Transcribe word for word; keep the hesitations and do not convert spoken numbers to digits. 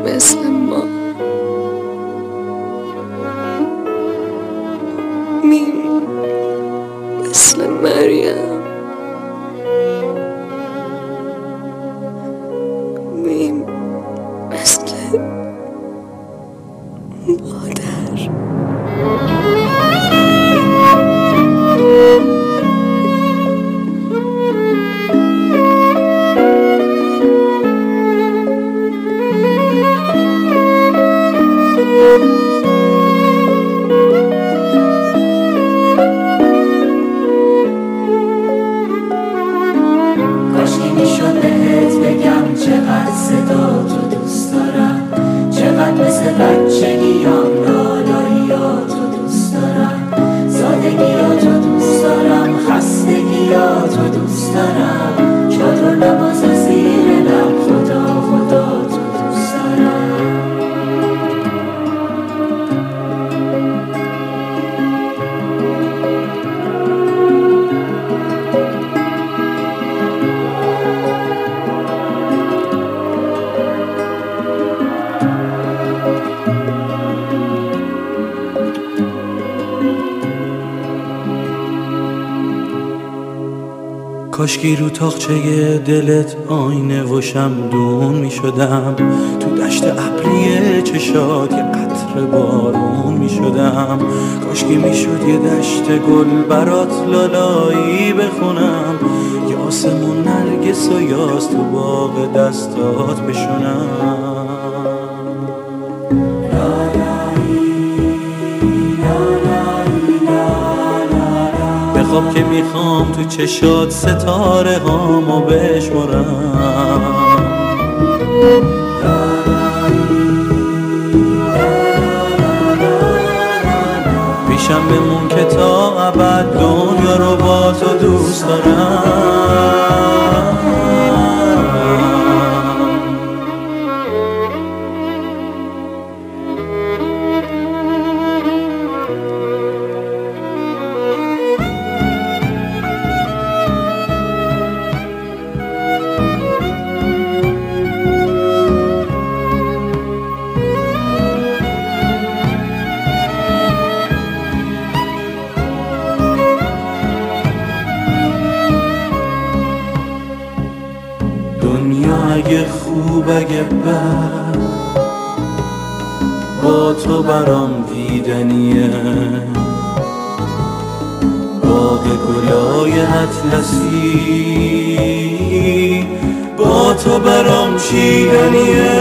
مثل ما میم مثل مریم میم مثل مادر کاشکی میشد بهت بگم چقدر صدا تو دوست دارم، چقدر مثل بچگیام لالاییاتو دوست دارم، سادگیاتو دوست دارم، خستگیاتو دوست دارم، چادر نماز زیر لب خدا خدا تو دوست دارم. کاشکی رو تاقچه دلت آینه و شمدون می شدم، تو دشت ابری چشات یه قطره بارون می شدم. کاشکی می شد یه دشت گل برات لالایی بخونم، یه آسمون نرگس و یاس تو باغ دستات بشونم. بخواب که میخوام تو چشات ستاره هامو بشمرم، پیشم بمون که تا ابد دنیا رو با تو دوست دارم. دنیا اگه خوب اگه بد با تو برام دیدنیه، باغ گلای اطلسی با تو برام چیدنیه.